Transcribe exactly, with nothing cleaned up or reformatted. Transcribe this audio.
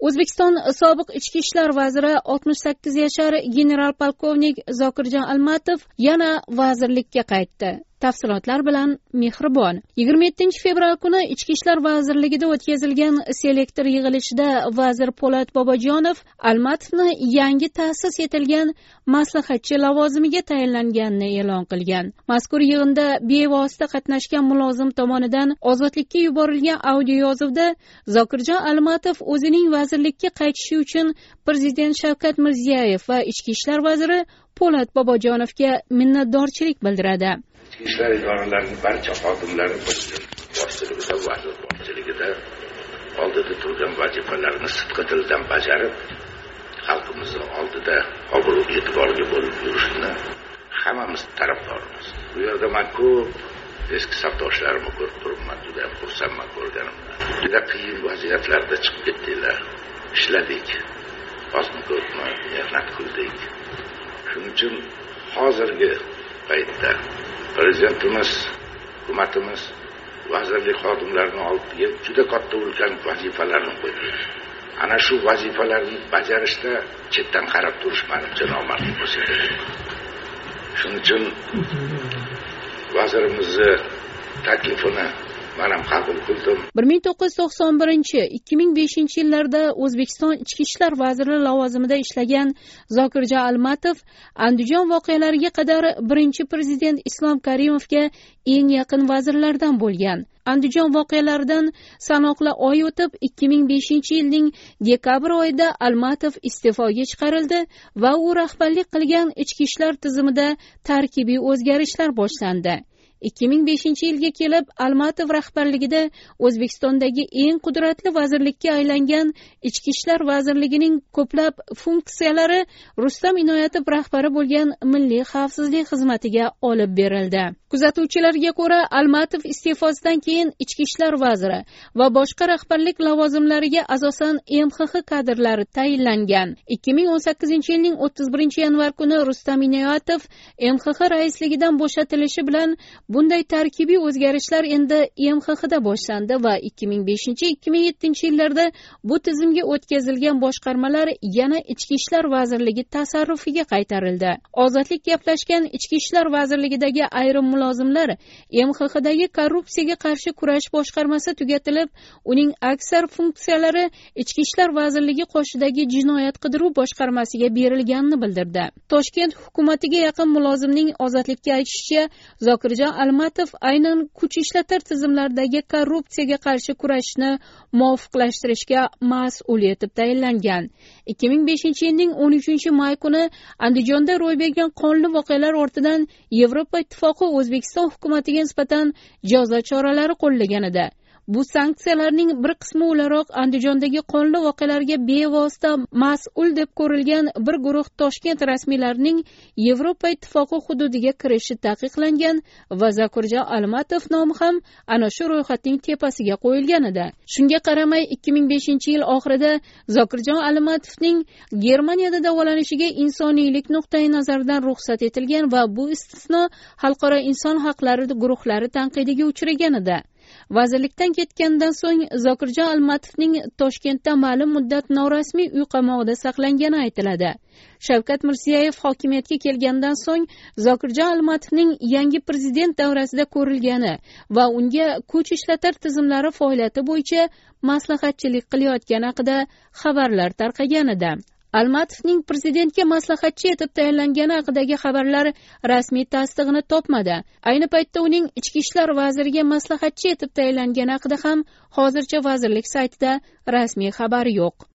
O'zbekiston sobiq ichki ishlar vaziri oltmish sakkiz yashar general polkovnik Zokirjon Almatov yana vazirlikka qaytdi. Tafsilotlar bilan Mehribon. yigirma yettinchi fevral kuni Ichki ishlar vazirligida o'tkazilgan selektor yig'ilishida vazir Po'lat Bobojonov Almatovni yangi ta'sis etilgan maslahatchi lavozimiga tayinlanganini e'lon qilgan. Mazkur yig'inda bevosita qatnashgan mulozim tomonidan ozodlikka yuborilgan audio yozuvda Zokirjon Almatov o'zining vazirlikka qaytishi uchun Prezident Shavkat Mirziyoyev va Ichki ishlar vaziri Po'lat Bobojonovga minnatdorchilik bildiradi. Ichki ishlar idoralarining barcha xodimlari boshchiligida, vazir boshchiligida oldida turgan vazifalarni sidqidildan bajarib, xalqimizni oldida obro' e'tiborga bo'lib yurishni hammamiz tarafdorimiz. Bu yerda men ko'p eski safdoshlarimni ko'rib turibman, juda xursandman ko'rganimdan. Juda qiyin vaziyatlarda chiqib ketdilar, ishladik, ozmi ko'pmi mehnat qildik. Shuning uchun hozirgi paytda Prezidentimiz, hukumatimiz vazirlik xodimlarini oldiga juda katta ulkan vazifalarni qo'ydi. Ana shu vazifalarni bajarishda chetdan qarab turish menimcha nomardlik ko'rsatadi. Shuning uchun vazirimizni taklifini men ham qabul qildim. bir ming to'qqiz yuz to'qson birinchi - ikki ming beshinchi yillarda O'zbekiston Ichki ishlar vaziri lavozimida ishlagan Zokirjon Almatov Andijon voqealariga qadar birinchi prezident Islom Karimovga eng yaqin vazirlardan bo'lgan. Andijon voqealaridan sanoqli oy o'tib ikki ming beshinchi yilning dekabr oyida Almatov iste'foga chiqarildi va u rahbarlik qilgan ichki ishlar tizimida tarkibiy o'zgarishlar boshlandi. ikki ming beshinchi yilga kelib Almatov rahbarligida O'zbekistondagi eng qudratli vazirlikka aylangan Ichki ishlar vazirligining ko'plab funksiyalari Rustam Inoyatov rahbari bo'lgan Milliy xavfsizlik xizmatiga olib berildi. Kuzatuvchilarga ko'ra, Almatov iste'fosidan keyin Ichki ishlar vaziri va boshqa rahbarlik lavozimlariga asosan M X X kadrlari tayinlangan. ikki ming o'n sakkizinchi yilning o'ttiz birinchi yanvar kuni Rustam Inoyatov M X X raisligidan bo'shatilishi bilan bunday tarkibiy o'zgarishlar endi M X Xda boshlandi va ikki ming beshinchi - ikki ming yettinchi yillarda bu tizimga o'tkazilgan boshqarmalar yana Ichki ishlar vazirligi tasarrufiga qaytarildi. Ozodlik gaplashgan Ichki ishlar vazirligidagi ayrim mulozimlar M X Xdagi korrupsiyaga qarshi kurash boshqarmasi tugatilib, uning aksar funksiyalari Ichki ishlar vazirligi qoshidagi jinoyat qidiruv boshqarmasiga berilganini bildirdi. Toshkent hukumatiga yaqin mulozimning ozodlikka aytishicha, Zokirjon Almatov aynan kuch ishlatar tizimlardagi korrupsiyaga qarshi kurashni muvofiqlashtirishga mas'ul etib tayinlangan. ikki ming beshinchi yilning o'n uchinchi may kuni Andijonda ro'y bergan qonli voqealar ortidan Yevropa Ittifoqi O'zbekiston hukumatiga nisbatan jazo choralari qo'llaganida bu sanksiyalarning bir qismi o'laroq Andijondagi qonli voqealarga bevosita mas'ul deb ko'rilgan bir guruh Toshkent rasmiylarining Yevropa Ittifoqi hududiga kirishi taqiqlangan va Zokirjon Almatov nomi ham ana shu ro'yxatning tepasiga qo'yilgan edi. Shunga qaramay ikki ming beshinchi yil oxirida Zokirjon Almatovning Germaniyada davolanishiga insoniylik nuqtai nazaridan ruxsat etilgan va bu istisno xalqaro inson haqlari guruhlari tanqidiga uchragan edi. Vazirlikdan ketgandan so'ng Zokirjon Almatovning Toshkentda ma'lum muddat norasmiy uy qamog'ida saqlangani aytiladi. Shavkat Mirziyoyev hokimiyatga kelgandan so'ng Zokirjon Almatovning yangi prezident davrasida ko'rilgani va unga kuch ishlatar tizimlari faoliyati bo'yicha maslahatchilik qilayotgani haqida xabarlar tarqagan edi. Almatovning prezidentga maslahatchi etib tayinlangani haqidagi xabarlar rasmiy tasdig'ini topmadi. Ayni paytda uning ichki ishlar vaziriga maslahatchi etib tayinlangani haqida ham hozircha vazirlik saytida rasmiy xabar yo'q.